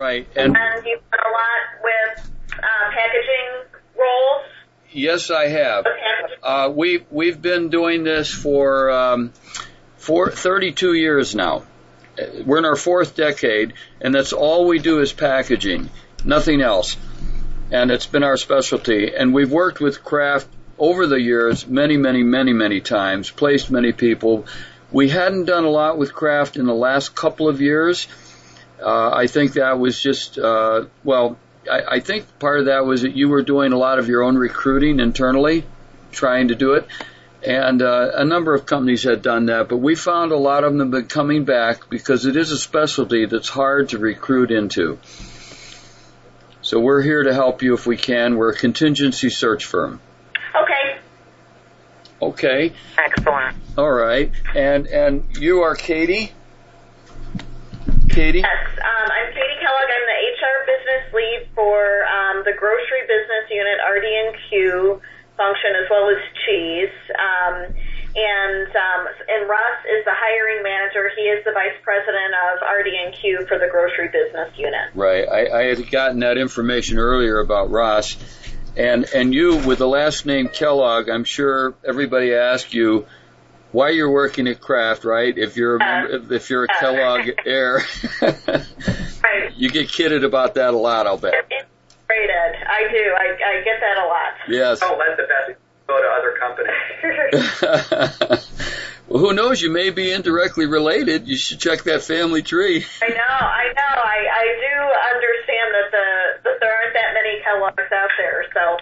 Right. And you've done a lot with packaging roles? Yes, I have. We've been doing this for 32 years now. We're in our fourth decade, and that's all we do is packaging, nothing else. And it's been our specialty. And we've worked with Kraft over the years many times, placed many people. We hadn't done a lot with Kraft in the last couple of years. I think that was just, I think part of that was that you were doing a lot of your own recruiting internally, trying to do it. And a number of companies had done that, but we found a lot of them have been coming back because it is a specialty that's hard to recruit into. So we're here to help you if we can. We're a contingency search firm. Okay. Excellent. All right. And you are Katie? Katie? Yes. I'm Katie Kellogg. I'm the HR business lead for the grocery business unit, RD&Q function, as well as cheese. And Russ is the hiring manager. He is the vice president of RD&Q for the grocery business unit. Right. I had gotten that information earlier about Ross. And you, with the last name Kellogg, I'm sure everybody asked you why you're working at Kraft, right? If you're a Kellogg heir, right. You get kidded about that a lot, I'll bet. I do. I get that a lot. Yes. Don't let the best go to other companies. Well, who knows? You may be indirectly related. You should check that family tree. I know. I do understand that there aren't that many Kellogg's out there. So,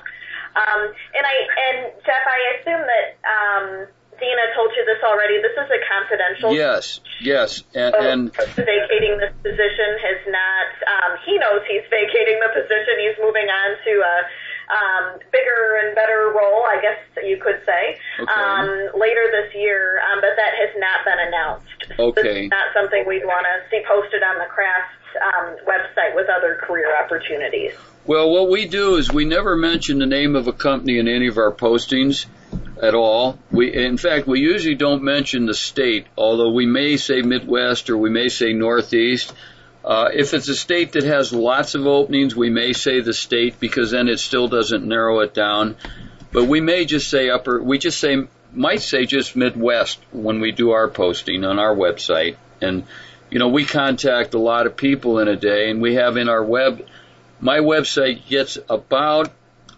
and Jeff, I assume that Dina told you this already. This is a confidential. Yes, and vacating this position has not. He knows he's vacating the position. He's moving on to a bigger and better role, I guess you could say, later this year, but that has not been announced. Okay. This is not something we'd want to see posted on the Kraft website with other career opportunities. Well, what we do is we never mention the name of a company in any of our postings at all. In fact, we usually don't mention the state, although we may say Midwest or we may say Northeast. If it's a state that has lots of openings, we may say the state because then it still doesn't narrow it down. But we may just say might say just Midwest when we do our posting on our website. And, we contact a lot of people in a day, and we have in our my website gets about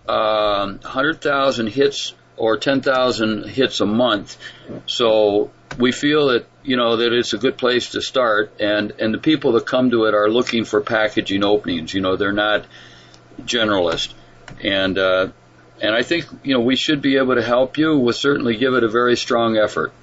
100,000 hits or 10,000 hits a month. So we feel that, that it's a good place to start, and the people that come to it are looking for packaging openings. They're not generalists. And I think, we should be able to help you. We'll certainly give it a very strong effort.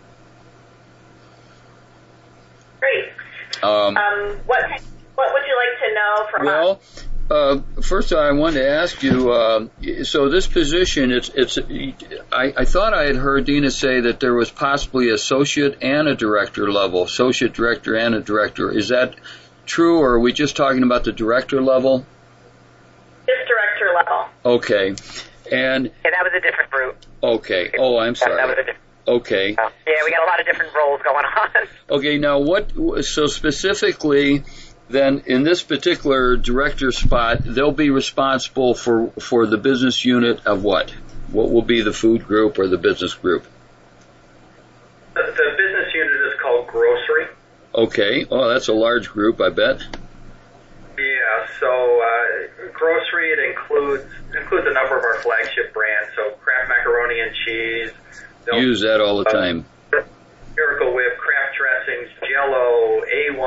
Great. What would you like to know from us? First I wanted to ask you, so this position, I thought I had heard Dina say that there was possibly associate and a director level, associate director and a director. Is that true, or are we just talking about the director level? Just director level. Okay. And yeah, that was a different group. Okay. Oh, I'm sorry. That was a different. Okay. Yeah, we got a lot of different roles going on. Okay, now so specifically, then in this particular director spot, they'll be responsible for the business unit of what? What will be the food group or the business group? The business unit is called grocery. Okay. Oh, that's a large group, I bet. Yeah, so grocery, it includes a number of our flagship brands, so Kraft Macaroni and Cheese. Use that all the time. Miracle Whip, Kraft Dressings, Jell-O,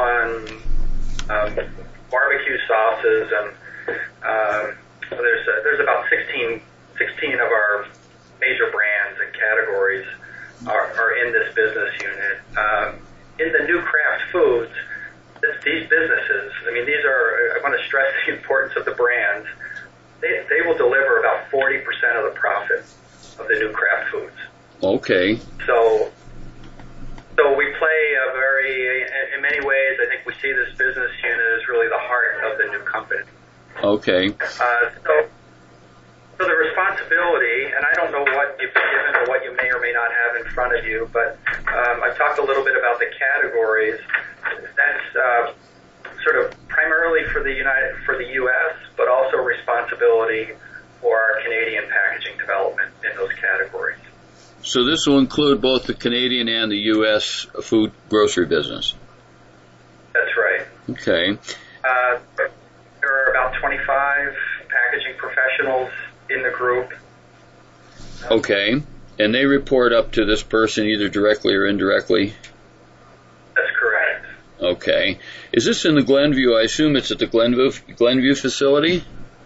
A1, barbecue sauces, and there's about 16 of our major brands and categories are in this business unit. In the new Kraft Foods, these businesses, I want to stress the importance of the brands. They will deliver about 40% of the profit of the new Kraft Foods. Okay. So we play in many ways, I think we see this business unit as really the heart of the new company. Okay. So the responsibility, and I don't know what you've been given or what you may or may not have in front of you, but I've talked a little bit about the categories. That's sort of primarily for the U.S., but also responsibility for our Canadian packaging development in those categories. So this will include both the Canadian and the U.S. food grocery business. That's right. Okay. There are about 25 packaging professionals in the group. Okay. And they report up to this person either directly or indirectly? That's correct. Okay. Is this in the Glenview? I assume it's at the Glenview facility?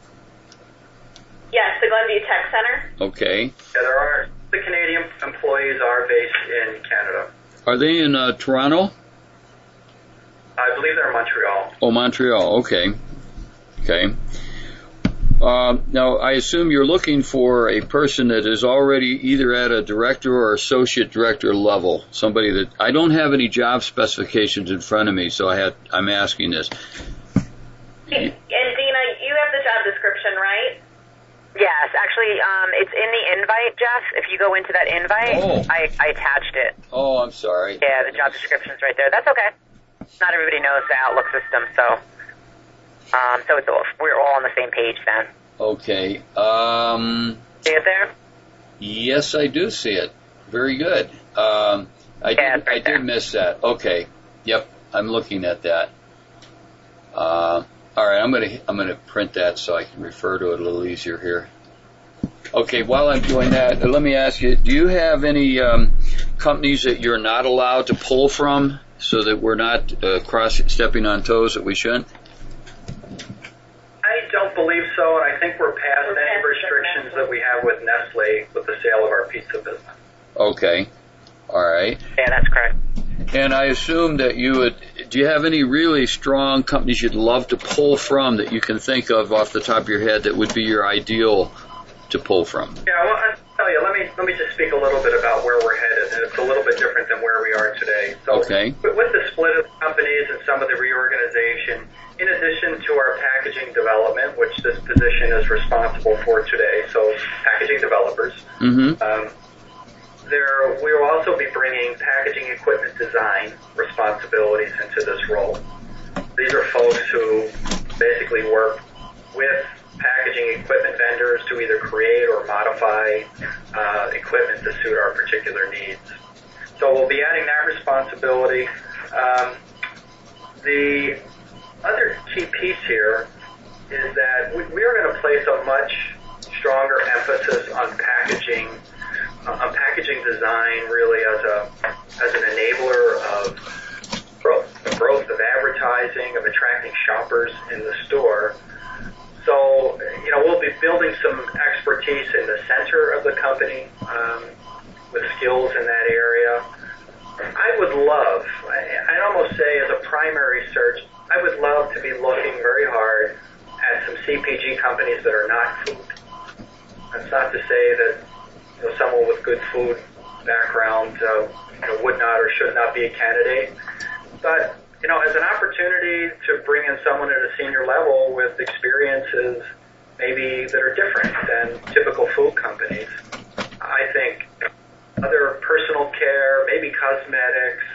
Yes, the Glenview Tech Center. Okay. Yeah, the Canadian employees are based in Canada. Are they in Toronto? I believe they're in Montreal. Oh, Montreal. Okay. Okay. Now, I assume you're looking for a person that is already either at a director or associate director level. Somebody that I don't have any job specifications in front of me, so I'm asking this. And Dina, you have the job description, right? Yes, actually, it's in the invite, Jeff. If you go into that invite, I attached it. Oh, I'm sorry. Yeah, the job description's right there. That's okay. Not everybody knows the Outlook system, so we're all on the same page then. Okay. See it there? Yes, I do see it. Very good. I did miss that. Okay. Yep, I'm looking at that. All right, I'm gonna print that so I can refer to it a little easier here. Okay, while I'm doing that, let me ask you: do you have any companies that you're not allowed to pull from, so that we're not stepping on toes that we shouldn't? I don't believe so, and I think we're past any restrictions that we have with Nestle with the sale of our pizza business. Okay, all right. Yeah, that's correct. And I assume that do you have any really strong companies you'd love to pull from that you can think of off the top of your head that would be your ideal to pull from? Yeah, well, I'll tell you, let me just speak a little bit about where we're headed, and it's a little bit different than where we are today. So okay. With the split of companies and some of the reorganization, in addition to our packaging development, which this position is responsible for today, so packaging developers, we will also be bringing packaging equipment design responsibilities into this role. These are folks who basically work with packaging equipment vendors to either create or modify equipment to suit our particular needs. So we'll be adding that responsibility. The other key piece here is that we are going to place a much stronger emphasis on packaging design, really as an enabler of growth of advertising, of attracting shoppers in the store. So, we'll be building some expertise in the center of the company with skills in that area. I would love, I'd almost say as a primary search, I would love to be looking very hard at some CPG companies that are not food. That's not to say that someone with good food background would not or should not be a candidate. But, as an opportunity to bring in someone at a senior level with experiences maybe that are different than typical food companies, I think other personal care, maybe cosmetics,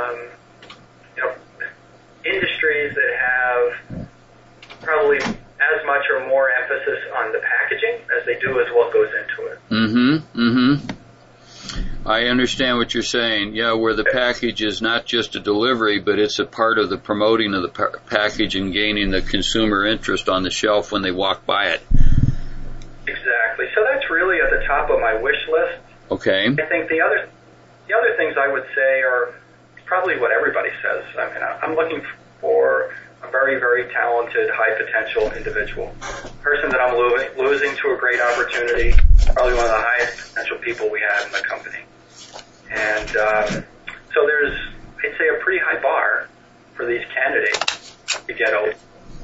industries that have probably as much or more emphasis on the packaging as they do as what goes into it. I understand what you're saying. Yeah, where the package is not just a delivery, but it's a part of the promoting of the package and gaining the consumer interest on the shelf when they walk by it. Exactly. So that's really at the top of my wish list. Okay. I think the other things I would say are probably what everybody says. I mean, I'm looking for a very, very talented, high-potential individual. Person that I'm losing to a great opportunity, probably one of the highest potential people we have in the company. And so there's, I'd say, a pretty high bar for these candidates to get over.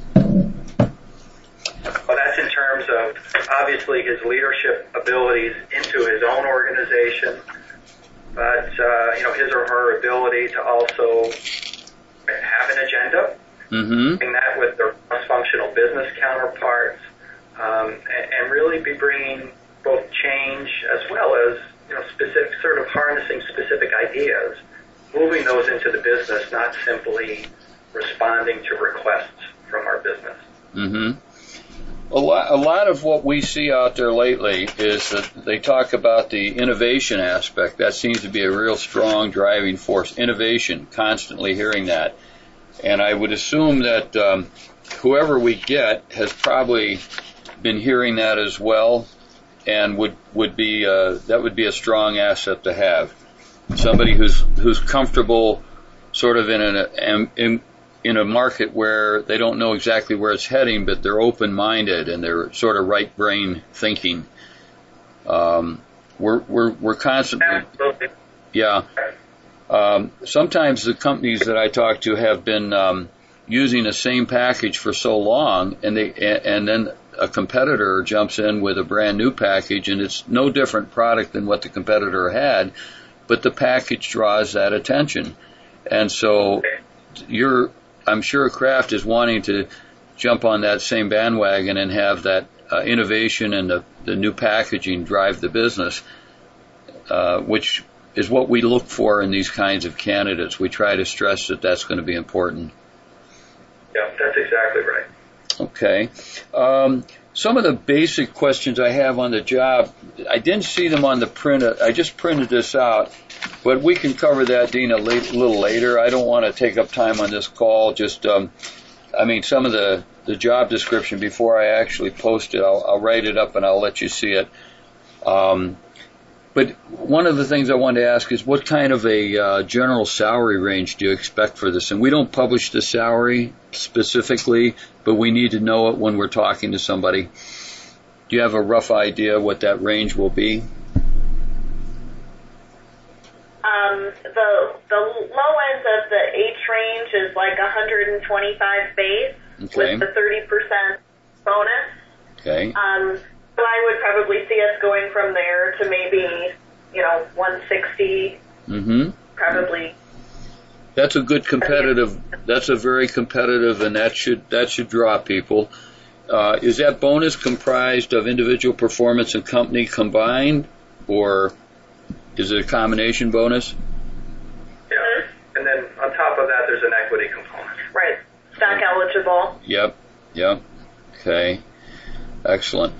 Well, that's in terms of, obviously, his leadership abilities into his own organization, but, his or her ability to also have an agenda, doing that with their cross-functional business counterparts, and really be bringing both change as well as, specific, sort of harnessing specific ideas, moving those into the business, not simply responding to requests from our business. Mm-hmm. A lot of what we see out there lately is that they talk about the innovation aspect. That seems to be a real strong driving force. Innovation, constantly hearing that. And I would assume that whoever we get has probably been hearing that as well, and would be that would be a strong asset to have. Somebody who's comfortable sort of in a market where they don't know exactly where it's heading, but they're open-minded and they're sort of right brain thinking. We're constantly, yeah. Sometimes the companies that I talk to have been using the same package for so long, and then a competitor jumps in with a brand new package, and it's no different product than what the competitor had, but the package draws that attention, and so I'm sure Kraft is wanting to jump on that same bandwagon and have that innovation and the new packaging drive the business, which is what we look for in these kinds of candidates. We try to stress that that's going to be important. Yeah, that's exactly right. Okay. Some of the basic questions I have on the job, I didn't see them on the print. I just printed this out, but we can cover that, Dean, a little later. I don't want to take up time on this call. Just, some of the job description before I actually post it, I'll write it up and I'll let you see it. But one of the things I wanted to ask is what kind of a general salary range do you expect for this? And we don't publish the salary specifically, but we need to know it when we're talking to somebody. Do you have a rough idea what that range will be? The low end of the H range is like 125 base with the 30% bonus. Okay. So I would probably see us going from there to maybe, 160. Mm-hmm. Probably. That's a good competitive. That's a very competitive, and that should draw people. Is that bonus comprised of individual performance and company combined, or is it a combination bonus? Yeah, and then on top of that, there's an equity component. Right, stock eligible. Yep. Okay, excellent.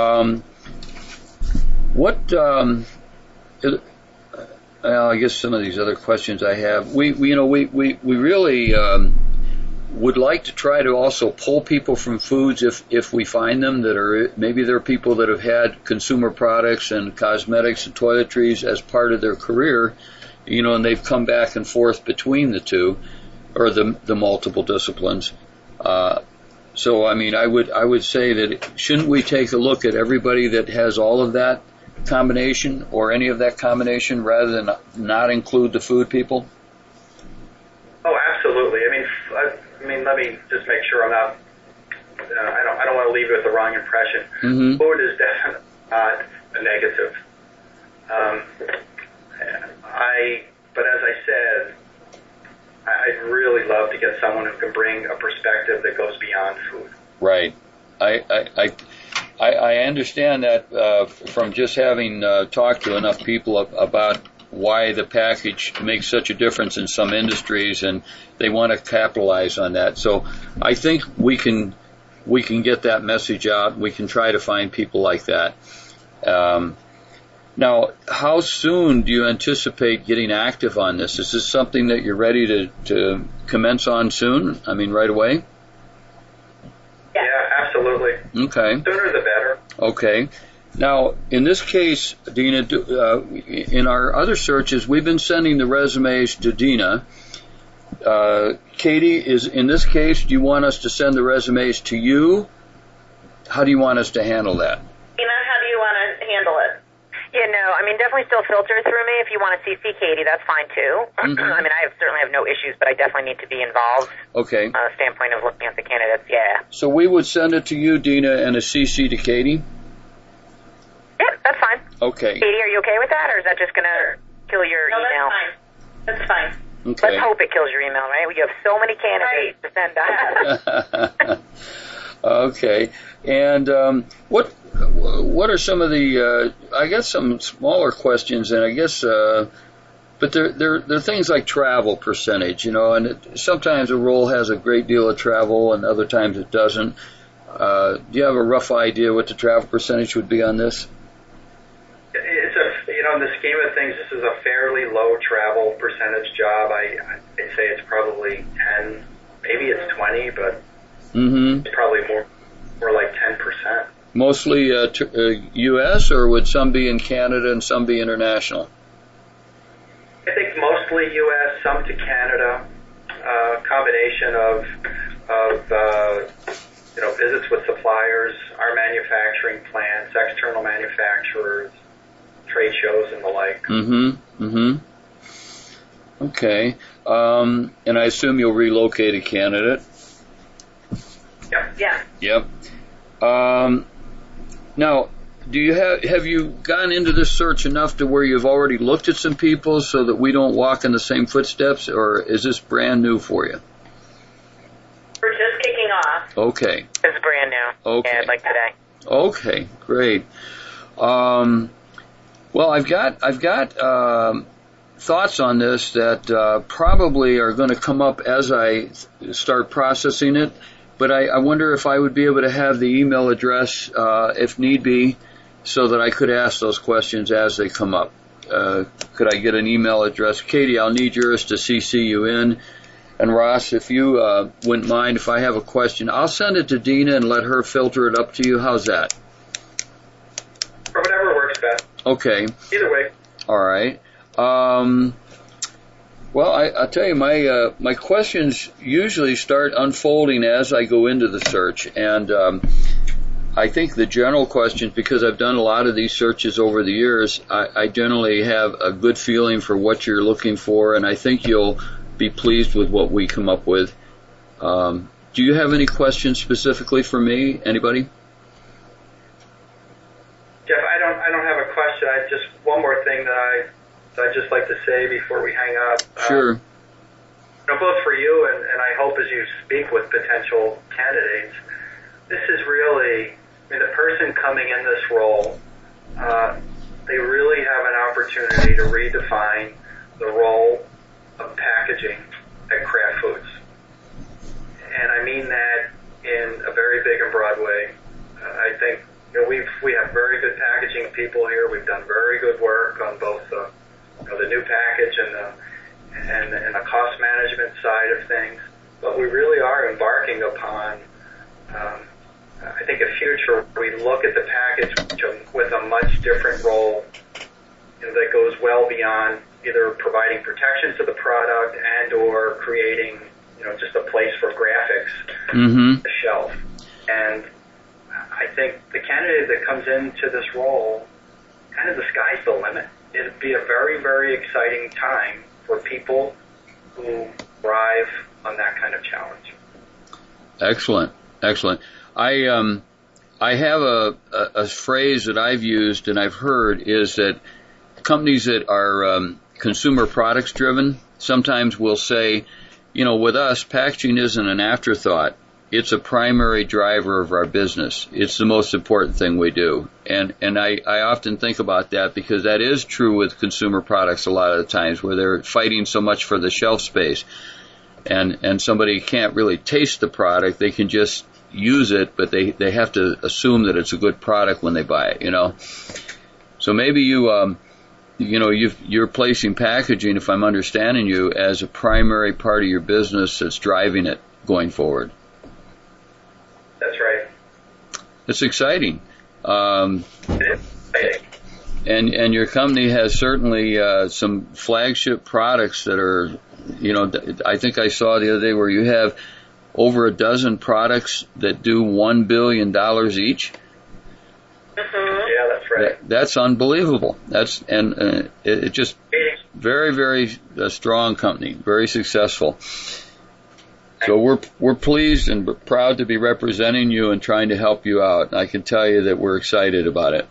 I guess some of these other questions I have, we really would like to try to also pull people from foods if we find them that are, maybe they're people that have had consumer products and cosmetics and toiletries as part of their career, and they've come back and forth between the two or the multiple disciplines. So, I would say that shouldn't we take a look at everybody that has all of that combination or any of that combination rather than not include the food people? Oh, absolutely. Let me just make sure I'm not. I don't want to leave you with the wrong impression. Mm-hmm. Food is definitely not a negative. But as I said, I'd really love to get someone who can bring a perspective that goes beyond food. Right. I understand that from just having talked to enough people about why the package makes such a difference in some industries, and they want to capitalize on that. So I think we can get that message out. We can try to find people like that. Now, how soon do you anticipate getting active on this? Is this something that you're ready to commence on soon? Right away? Yeah, absolutely. Okay. Sooner the better. Okay. Now, in this case, Dina, in our other searches, we've been sending the resumes to Dina. Katie, in this case, do you want us to send the resumes to you? How do you want us to handle that? Dina, how do you want to handle it? Definitely still filter through me. If you want to CC Katie, that's fine too. Mm-hmm. I certainly have no issues, but I definitely need to be involved. Okay. Standpoint of looking at the candidates, yeah. So we would send it to you, Dina, and a CC to Katie? Yeah, that's fine. Okay. Katie, are you okay with that, or is that just going to kill your email? That's fine. Okay. Let's hope it kills your email, right? We have so many candidates to send out. Okay. And what are some of the, I guess some smaller questions, and I guess But there are things like travel percentage, and sometimes a role has a great deal of travel and other times it doesn't. Do you have a rough idea what the travel percentage would be on this? In the scheme of things, this is a fairly low travel percentage job. I'd say it's probably 10, maybe it's 20, but it's probably more like 10%. Mostly U.S., or would some be in Canada and some be international? I think mostly U.S., some to Canada. Combination of visits with suppliers, our manufacturing plants, external manufacturers, trade shows, and the like. Okay. And I assume you'll relocate a candidate. Yep. Yeah. Yep. Now, have you gone into this search enough to where you've already looked at some people so that we don't walk in the same footsteps, or is this brand new for you? We're just kicking off. Okay. It's brand new. Okay. Yeah, like today. Okay, great. Well, I've got thoughts on this that probably are going to come up as I start processing it. But I wonder if I would be able to have the email address, if need be, so that I could ask those questions as they come up. Could I get an email address? Katie, I'll need yours to CC you in. And Ross, if you wouldn't mind, if I have a question, I'll send it to Dina and let her filter it up to you. How's that? Or whatever works best. Okay. Either way. All right. Well, I'll tell you, my questions usually start unfolding as I go into the search, and I think the general questions, because I've done a lot of these searches over the years, I generally have a good feeling for what you're looking for, and I think you'll be pleased with what we come up with. Do you have any questions specifically for me? Anybody? Jeff, I don't have a question. Just one more thing that I'd just like to say before we hang up. Sure. Both for you and I hope as you speak with potential candidates, this is really, the person coming in this role, they really have an opportunity to redefine the role of packaging at Kraft Foods. And I mean that in a very big and broad way. I think we have very good packaging people here. We've done very good work on both the new package and the cost management side of things. But we really are embarking upon, I think, a future where we look at the package with a much different role that goes well beyond either providing protection to the product and or creating, just a place for graphics on the shelf. And I think the candidate that comes into this role, kind of the sky's the limit. It'd be a very, very exciting time for people who thrive on that kind of challenge. Excellent. I have a phrase that I've used and I've heard is that companies that are consumer products driven sometimes will say, with us, packaging isn't an afterthought. It's a primary driver of our business. It's the most important thing we do. And I often think about that because that is true with consumer products a lot of the times where they're fighting so much for the shelf space. And somebody can't really taste the product. They can just use it, but they have to assume that it's a good product when they buy it, So maybe you're placing packaging, if I'm understanding you, as a primary part of your business that's driving it going forward. That's right. It's exciting. And your company has certainly some flagship products that are, I think I saw the other day where you have over a dozen products that do $1 billion each. Yeah, that's right. That's unbelievable. It just very, very strong company, very successful. So we're pleased and proud to be representing you and trying to help you out. I can tell you that we're excited about it.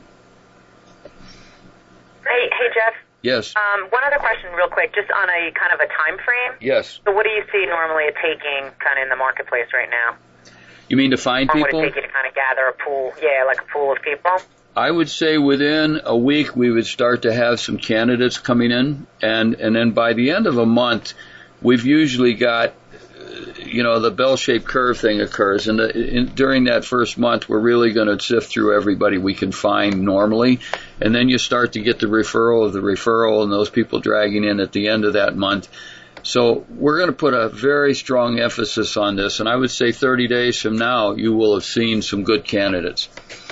Hey, Jeff. Yes. One other question real quick, just on a kind of a time frame. Yes. So what do you see normally it taking kind of in the marketplace right now? You mean to find people? What would it take you to kind of gather a pool? Yeah, like a pool of people? I would say within a week we would start to have some candidates coming in, and then by the end of a month, we've usually got, the bell-shaped curve thing occurs, and during that first month, we're really going to sift through everybody we can find normally, and then you start to get the referral of the referral, and those people dragging in at the end of that month. So we're going to put a very strong emphasis on this, and I would say 30 days from now, you will have seen some good candidates.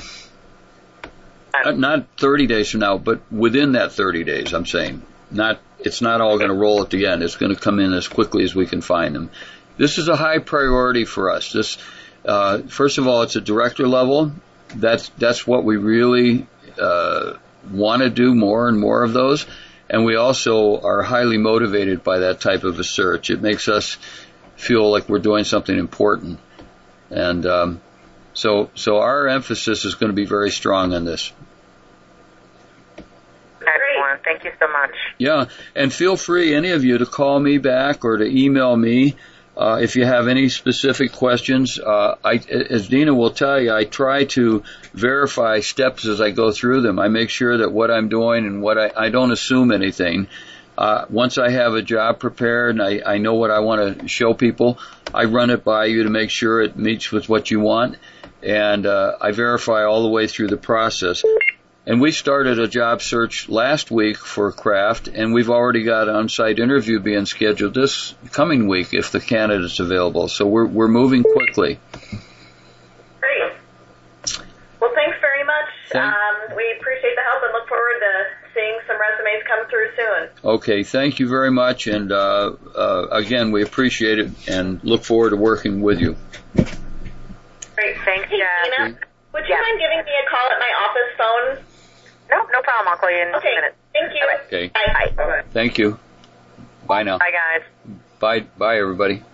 Not 30 days from now, but within that 30 days, I'm saying. It's not all going to roll at the end. It's going to come in as quickly as we can find them. This is a high priority for us. This, first of all, it's a director level. That's what we really want to do, more and more of those. And we also are highly motivated by that type of a search. It makes us feel like we're doing something important. And so our emphasis is going to be very strong on this. Excellent. Thank you so much. Yeah, and feel free, any of you, to call me back or to email me if you have any specific questions. As Dina will tell you, I try to verify steps as I go through them. I make sure that what I'm doing and what I don't assume anything. Once I have a job prepared and I know what I want to show people, I run it by you to make sure it meets with what you want, and I verify all the way through the process. And we started a job search last week for Kraft, and we've already got an on-site interview being scheduled this coming week if the candidate's available. So we're moving quickly. Great. Well, thanks very much. We appreciate the help and look forward to seeing some resumes come through soon. Okay, thank you very much, and again, we appreciate it and look forward to working with you. Great. Thanks, Hey, Jeff. Dina, would you mind giving me a call at my office phone? No problem. I'll call you in a minute. Thank you. Okay. Bye. Thank you. Bye now. Bye, guys. Bye, everybody.